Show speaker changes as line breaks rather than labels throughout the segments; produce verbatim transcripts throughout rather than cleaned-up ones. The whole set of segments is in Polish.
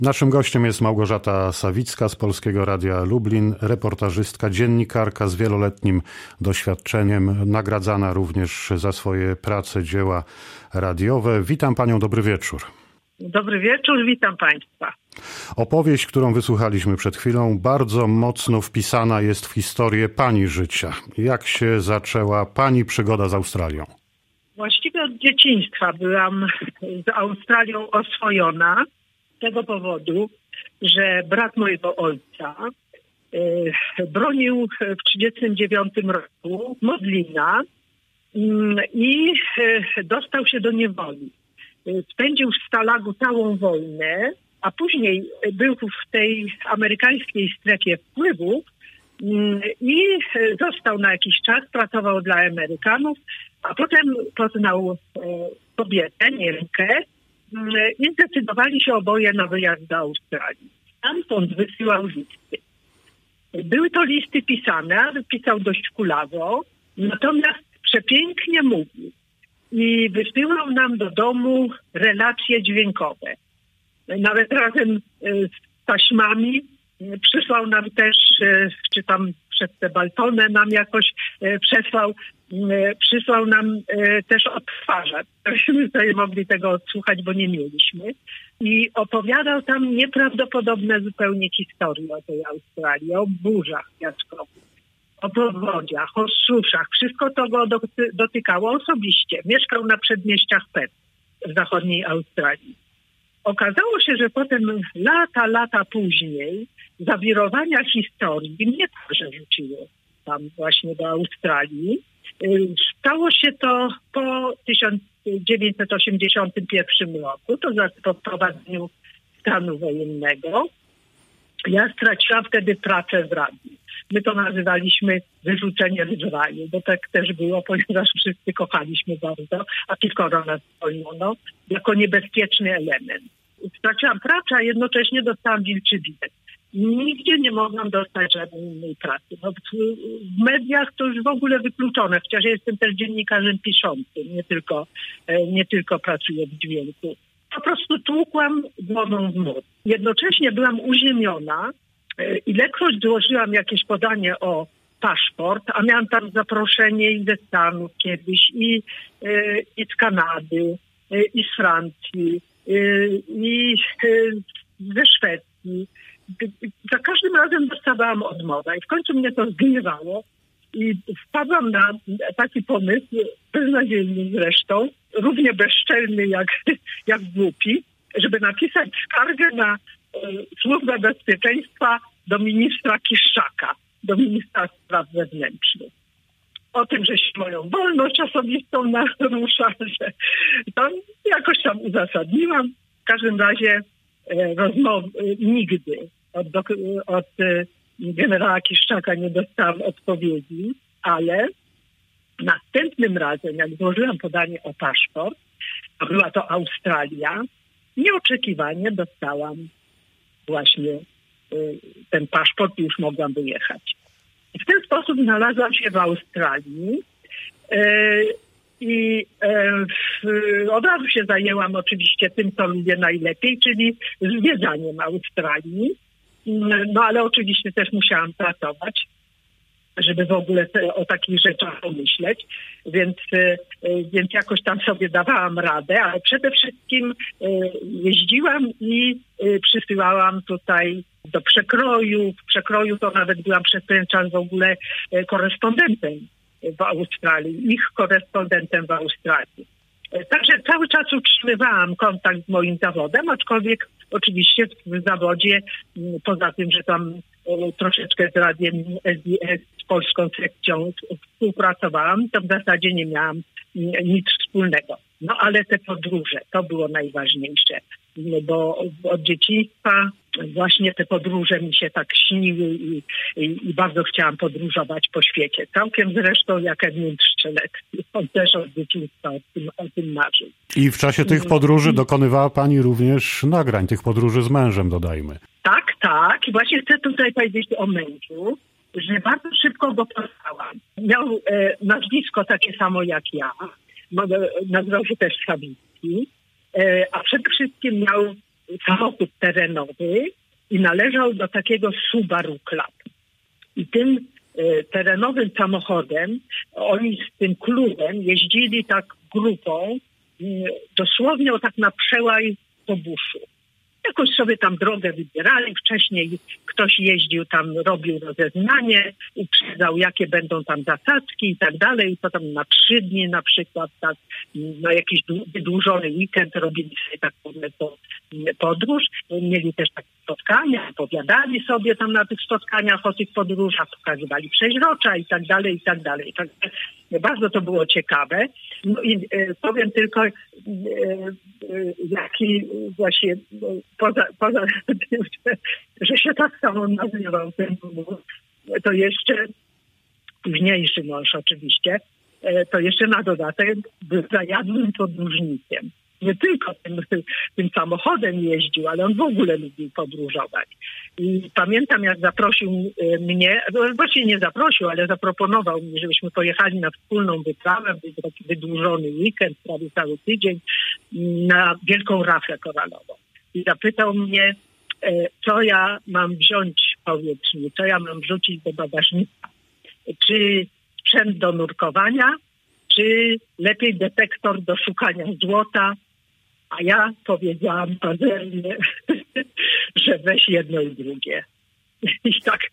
Naszym gościem jest Małgorzata Sawicka z Polskiego Radia Lublin, reportażystka, dziennikarka z wieloletnim doświadczeniem, nagradzana również za swoje prace, dzieła radiowe. Witam panią, dobry wieczór.
Dobry wieczór, witam państwa.
Opowieść, którą wysłuchaliśmy przed chwilą, bardzo mocno wpisana jest w historię pani życia. Jak się zaczęła pani przygoda z Australią?
Właściwie od dzieciństwa byłam z Australią oswojona. Z tego powodu, że brat mojego ojca y, bronił w trzydziestym dziewiątym roku Modlina y, i y, dostał się do niewoli. Y, spędził w Stalagu całą wojnę, a później był w tej amerykańskiej strefie wpływów y, i został na jakiś czas, pracował dla Amerykanów, a potem poznał y, kobietę, Niemkę, i zdecydowali się oboje na wyjazd do Australii. Stamtąd wysyłał listy. Były to listy pisane, pisał dość kulawo, natomiast przepięknie mówił. I wysyłał nam do domu relacje dźwiękowe. Nawet razem z taśmami przysłał nam też, czy tam przez tę baltonę nam jakoś przesłał, przysłał nam też odtwarzacz. Myśmy sobie mogli tego odsłuchać, bo nie mieliśmy. I opowiadał tam nieprawdopodobne zupełnie historie o tej Australii, o burzach piaskowych, o powodziach, o suszach. Wszystko to go dotykało osobiście. Mieszkał na przedmieściach Perth w zachodniej Australii. Okazało się, że potem lata, lata później zawirowania historii mnie także rzuciły tam właśnie do Australii. Stało się to po tysiąc dziewięćset osiemdziesiątym pierwszym roku, to po wprowadzeniu stanu wojennego. Ja straciłam wtedy pracę w radiu. My to nazywaliśmy wyrzuceniem z raju, bo tak też było, ponieważ wszyscy kochaliśmy bardzo, a tylko nas zwolniono jako niebezpieczny element. Straciłam pracę, a jednocześnie dostałam wilczy bilet. Nigdzie nie mogłam dostać żadnej innej pracy. No, w mediach to już w ogóle wykluczone, chociaż jestem też dziennikarzem piszącym, nie tylko, nie tylko pracuję w dźwięku. Po prostu tłukłam głową w mur. Jednocześnie byłam uziemiona. Ilekroć złożyłam jakieś podanie o paszport, a miałam tam zaproszenie i ze Stanów kiedyś, i, i z Kanady, i z Francji, i ze Szwecji. Za każdym razem dostawałam odmowę i w końcu mnie to zgniewało i wpadłam na taki pomysł, beznadziejny zresztą, równie bezczelny jak, jak głupi, żeby napisać skargę na e, Służbę Bezpieczeństwa do ministra Kiszczaka, do ministra spraw wewnętrznych. O tym, że się moją wolność osobistą narusza, że to jakoś tam uzasadniłam. W każdym razie e, rozmowy nigdy od, od generała Kiszczaka nie dostałam odpowiedzi, ale następnym razem, jak złożyłam podanie o paszport, a była to Australia, nieoczekiwanie dostałam właśnie ten paszport i już mogłam wyjechać. I w ten sposób znalazłam się w Australii i od razu się zajęłam oczywiście tym, co lubię najlepiej, czyli zwiedzaniem Australii. No ale oczywiście też musiałam pracować, żeby w ogóle te, o takich rzeczach pomyśleć, więc, więc jakoś tam sobie dawałam radę, ale przede wszystkim jeździłam i przysyłałam tutaj do przekroju. W przekroju to nawet byłam przez ten czas w ogóle korespondentem w Australii, ich korespondentem w Australii. Także cały czas utrzymywałam kontakt z moim zawodem, aczkolwiek oczywiście w zawodzie, poza tym, że tam troszeczkę z radiem S B S, z polską sekcją współpracowałam, to w zasadzie nie miałam nic wspólnego. No ale te podróże, to było najważniejsze, bo od dzieciństwa właśnie te podróże mi się tak śniły i, i, i bardzo chciałam podróżować po świecie. Całkiem zresztą jak Edmund Strzelecki. On też od dzieciństwa o tym, o tym marzył.
I w czasie tych podróży dokonywała pani również nagrań, tych podróży z mężem, dodajmy.
Tak, tak. I właśnie chcę tutaj powiedzieć o mężu, że bardzo szybko go poznałam. Miał e, nazwisko takie samo jak ja. Nazywał się też Sawicki. E, a przede wszystkim miał samochód terenowy i należał do takiego Subaru Club. I tym e, terenowym samochodem, oni z tym klubem jeździli tak grupą, m, dosłownie o tak na przełaj po buszu. Jakoś sobie tam drogę wybierali. Wcześniej ktoś jeździł tam, robił rozeznanie, uprzedzał, jakie będą tam zasadzki i tak dalej. I potem na trzy dni na przykład, tak, na jakiś wydłużony weekend robili sobie taką podróż. Mieli też takie spotkania, opowiadali sobie tam na tych spotkaniach o tych podróżach, pokazywali przeźrocza i tak dalej, i tak dalej. Tak, bardzo to było ciekawe. No i e, powiem tylko, e, e, jaki właśnie poza, poza tym, że, że się tak samo nazywał ten mąż, to jeszcze późniejszy mąż oczywiście, e, to jeszcze na dodatek był zajadłym podróżnikiem. Nie tylko tym, tym samochodem jeździł, ale on w ogóle lubił podróżować. I pamiętam, jak zaprosił mnie, właściwie nie zaprosił, ale zaproponował mi, żebyśmy pojechali na wspólną wyprawę, był taki wydłużony weekend, prawie cały tydzień, na Wielką Rafę Koralową. I zapytał mnie, co ja mam wziąć, powiedz mi, co ja mam wrzucić do bagażnika. Czy sprzęt do nurkowania, czy lepiej detektor do szukania złota. A ja powiedziałam pazernie, że weź jedno i drugie. I tak,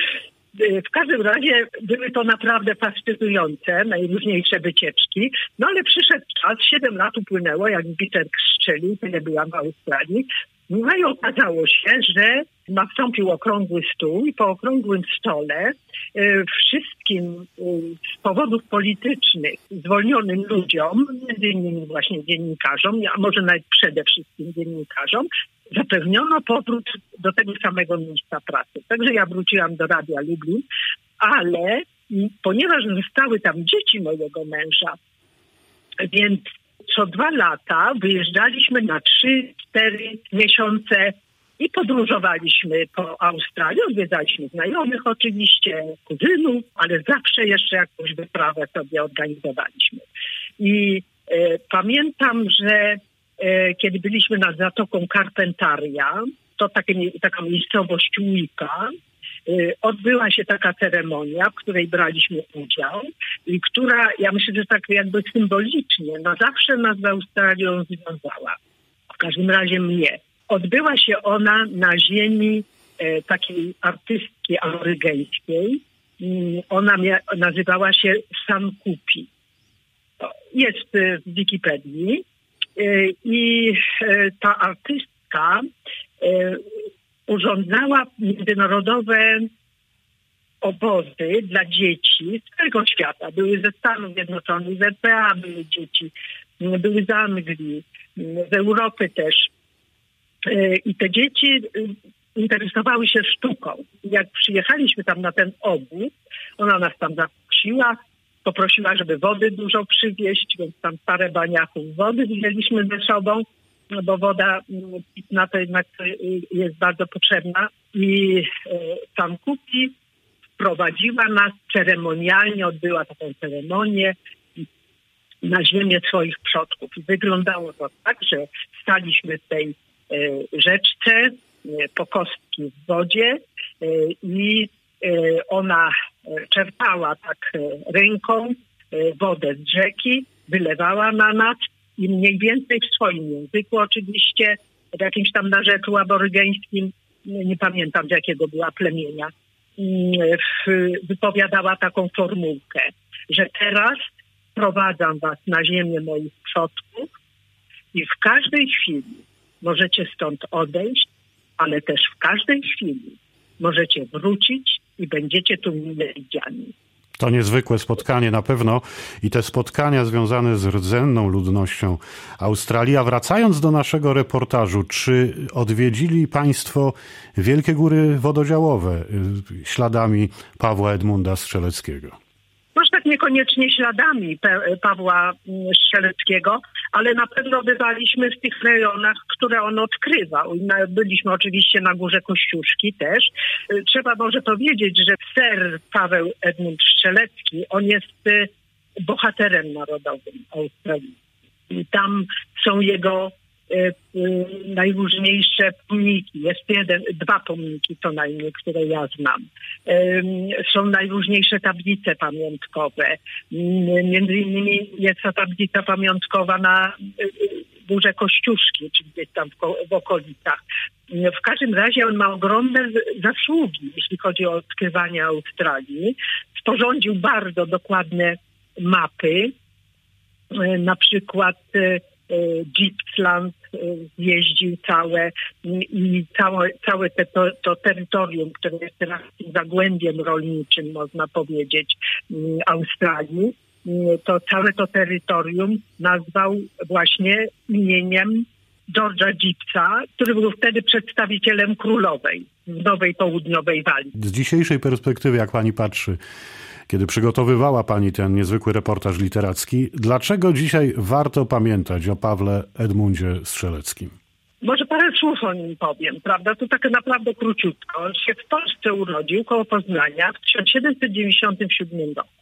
w każdym razie były to naprawdę fascynujące, najróżniejsze wycieczki. No ale przyszedł czas, siedem lat upłynęło, jak Peter strzelił, tyle byłam w Australii. No i okazało się, że nastąpił okrągły stół i po okrągłym stole y, wszystkim y, z powodów politycznych zwolnionym ludziom, między innymi właśnie dziennikarzom, a może nawet przede wszystkim dziennikarzom, zapewniono powrót do tego samego miejsca pracy. Także ja wróciłam do Radia Lublin, ale ponieważ zostały tam dzieci mojego męża, więc co dwa lata wyjeżdżaliśmy na trzy, cztery miesiące i podróżowaliśmy po Australii. Odwiedzaliśmy znajomych oczywiście, kuzynów, ale zawsze jeszcze jakąś wyprawę sobie organizowaliśmy. I e, pamiętam, że e, kiedy byliśmy nad Zatoką Carpentaria, to takie, taka miejscowość Wicca, odbyła się taka ceremonia, w której braliśmy udział i która, ja myślę, że tak jakby symbolicznie na zawsze nas z Australią związała. W każdym razie mnie. Odbyła się ona na ziemi e, takiej artystki aborygeńskiej. Ona mia- nazywała się Sankupi. Jest w Wikipedii e, i e, ta artystka e, urządzała międzynarodowe obozy dla dzieci z całego świata. Były ze Stanów Zjednoczonych, z R P A, były dzieci, były z Anglii, z Europy też. I te dzieci interesowały się sztuką. Jak przyjechaliśmy tam na ten obóz, ona nas tam zaprosiła, poprosiła, żeby wody dużo przywieźć, więc tam parę baniachów wody wzięliśmy ze sobą, no bo woda pitna to jednak jest bardzo potrzebna. I tam Kupi wprowadziła nas ceremonialnie, odbyła taką ceremonię na ziemię swoich przodków. I wyglądało to tak, że staliśmy w tej rzeczce po kostki w wodzie i ona czerpała tak ręką wodę z rzeki, wylewała na nas i mniej więcej w swoim języku oczywiście, w jakimś tam narzeczu aborygeńskim, nie pamiętam z jakiego była plemienia, wypowiadała taką formułkę, że teraz prowadzam was na ziemię moich przodków i w każdej chwili możecie stąd odejść, ale też w każdej chwili możecie wrócić i będziecie tu mile widziani.
To niezwykłe spotkanie na pewno i te spotkania związane z rdzenną ludnością Australii. A wracając do naszego reportażu, czy odwiedzili państwo wielkie góry wododziałowe śladami Pawła Edmunda Strzeleckiego?
Może tak niekoniecznie śladami Pe- Pawła Strzeleckiego, ale na pewno bywaliśmy w tych rejonach, które on odkrywał. Byliśmy oczywiście na Górze Kościuszki też. Trzeba może powiedzieć, że ser Paweł Edmund Strzelecki, on jest bohaterem narodowym Australii. I tam są jego najróżniejsze pomniki. Jest jeden, dwa pomniki co najmniej, które ja znam. Są najróżniejsze tablice pamiątkowe. Między innymi jest ta tablica pamiątkowa na Górze Kościuszki, czyli gdzieś tam w, w okolicach. W każdym razie on ma ogromne zasługi, jeśli chodzi o odkrywanie Australii. Sporządził bardzo dokładne mapy, na przykład Gippsland jeździł całe i całe, całe te, to, to terytorium, które jest teraz zagłębiem rolniczym, można powiedzieć, Australii, to całe to terytorium nazwał właśnie imieniem George'a Gippsa, który był wtedy przedstawicielem królowej w Nowej Południowej Walii.
Z dzisiejszej perspektywy, jak pani patrzy, kiedy przygotowywała pani ten niezwykły reportaż literacki, dlaczego dzisiaj warto pamiętać o Pawle Edmundzie Strzeleckim?
Może parę słów o nim powiem, prawda? To tak naprawdę króciutko. On się w Polsce urodził, koło Poznania, w tysiąc siedemset dziewięćdziesiątym siódmym roku.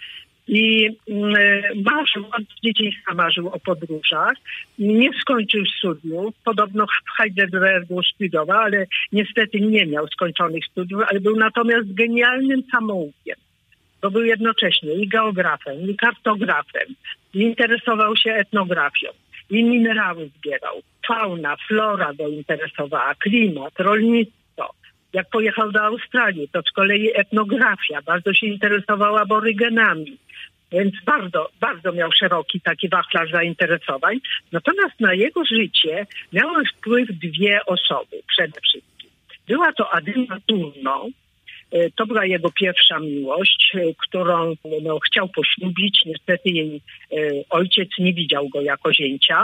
I marzył, od dzieciństwa marzył o podróżach. Nie skończył studiów. Podobno w Heidelbergu studiował, ale niestety nie miał skończonych studiów, ale był natomiast genialnym samoukiem. Bo był jednocześnie i geografem, i kartografem, i interesował się etnografią, i minerały zbierał. Fauna, flora go interesowała, klimat, rolnictwo. Jak pojechał do Australii, to z kolei etnografia. Bardzo się interesowała aborygenami. Więc bardzo, bardzo miał szeroki taki wachlarz zainteresowań. Natomiast na jego życie miały wpływ dwie osoby przede wszystkim. Była to Adyna Turno. To była jego pierwsza miłość, którą no, chciał poślubić. Niestety jej ojciec nie widział go jako zięcia.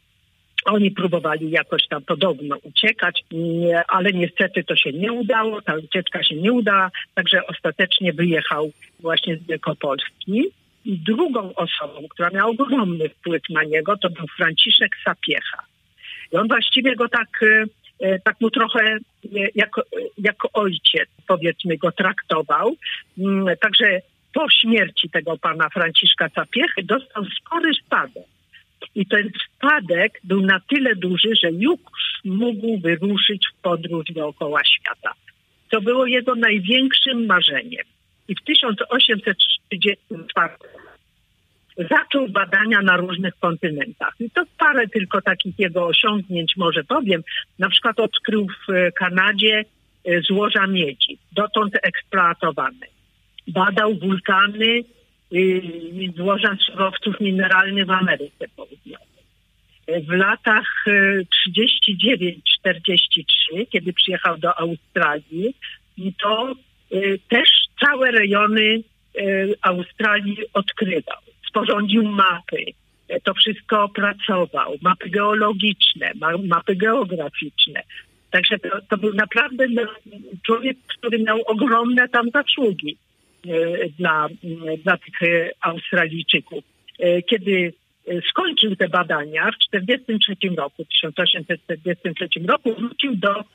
Oni próbowali jakoś tam podobno uciekać, ale niestety to się nie udało, ta ucieczka się nie udała, także ostatecznie wyjechał właśnie z Wielkopolski. I drugą osobą, która miała ogromny wpływ na niego, to był Franciszek Sapiecha. I on właściwie go tak, tak mu trochę jako, jako ojciec, powiedzmy, go traktował. Także po śmierci tego pana Franciszka Sapiechy dostał spory spadek. I ten spadek był na tyle duży, że już mógł wyruszyć w podróż dookoła świata. To było jego największym marzeniem. I w tysiąc osiemset trzydziestym czwartym zaczął badania na różnych kontynentach. I to parę tylko takich jego osiągnięć może powiem. Na przykład odkrył w Kanadzie złoża miedzi, dotąd eksploatowane. Badał wulkany i złoża surowców mineralnych w Ameryce Południowej. W latach trzydziestym dziewiątym czterdziestym trzecim, kiedy przyjechał do Australii, to też całe rejony Australii odkrywał. Sporządził mapy, to wszystko opracował, mapy geologiczne, mapy geograficzne. Także to, to był naprawdę człowiek, który miał ogromne tam zasługi dla, dla tych Australijczyków. Kiedy skończył te badania w czterdziestym trzecim roku, tysiąc osiemset czterdziestym trzecim roku, wrócił do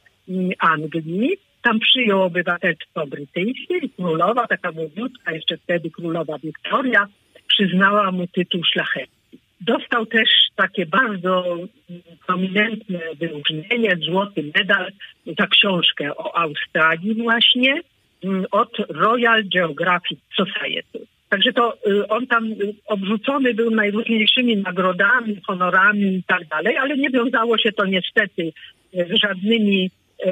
Anglii. Tam przyjął obywatelstwo brytyjskie i królowa, taka młodziutka, jeszcze wtedy królowa Wiktoria, przyznała mu tytuł szlachecki. Dostał też takie bardzo prominentne wyróżnienie, złoty medal za książkę o Australii właśnie od Royal Geographic Society. Także to on tam obrzucony był najróżniejszymi nagrodami, honorami i tak dalej, ale nie wiązało się to niestety z żadnymi,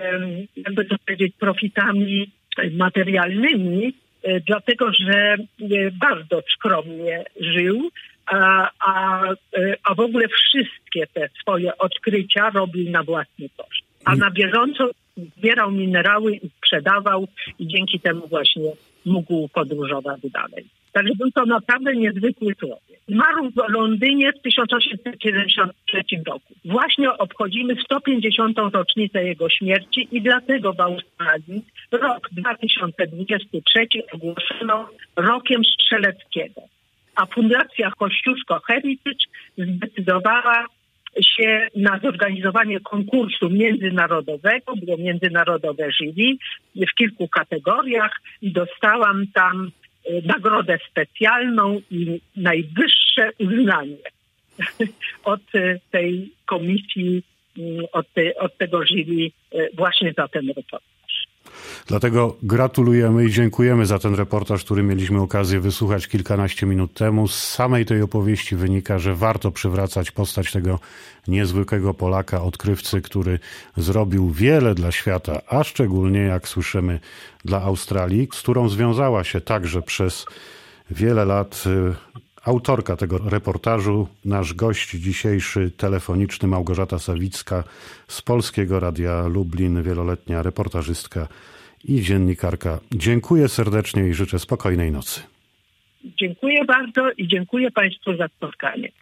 jakby to powiedzieć, profitami materialnymi, dlatego że bardzo skromnie żył, a, a, a w ogóle wszystkie te swoje odkrycia robił na własny koszt. A na bieżąco zbierał minerały i sprzedawał i dzięki temu właśnie mógł podróżować dalej. Także był to naprawdę niezwykły człowiek. Zmarł w Londynie w tysiąc osiemset siedemdziesiątym trzecim roku. Właśnie obchodzimy sto pięćdziesiątą rocznicę jego śmierci i dlatego w Australii rok dwa tysiące dwudziesty trzeci ogłoszono rokiem Strzeleckiego. A Fundacja Kościuszko Heritage zdecydowała się na zorganizowanie konkursu międzynarodowego, było międzynarodowe jury w kilku kategoriach i dostałam tam nagrodę specjalną i najwyższe uznanie od tej komisji, od, te, od tego jury właśnie za ten reportaż.
Dlatego gratulujemy i dziękujemy za ten reportaż, który mieliśmy okazję wysłuchać kilkanaście minut temu. Z samej tej opowieści wynika, że warto przywracać postać tego niezwykłego Polaka, odkrywcy, który zrobił wiele dla świata, a szczególnie, jak słyszymy, dla Australii, z którą związała się także przez wiele lat autorka tego reportażu, nasz gość dzisiejszy telefoniczny, Małgorzata Sawicka z Polskiego Radia Lublin, wieloletnia reportażystka i dziennikarka. Dziękuję serdecznie i życzę spokojnej nocy.
Dziękuję bardzo i dziękuję Państwu za spotkanie.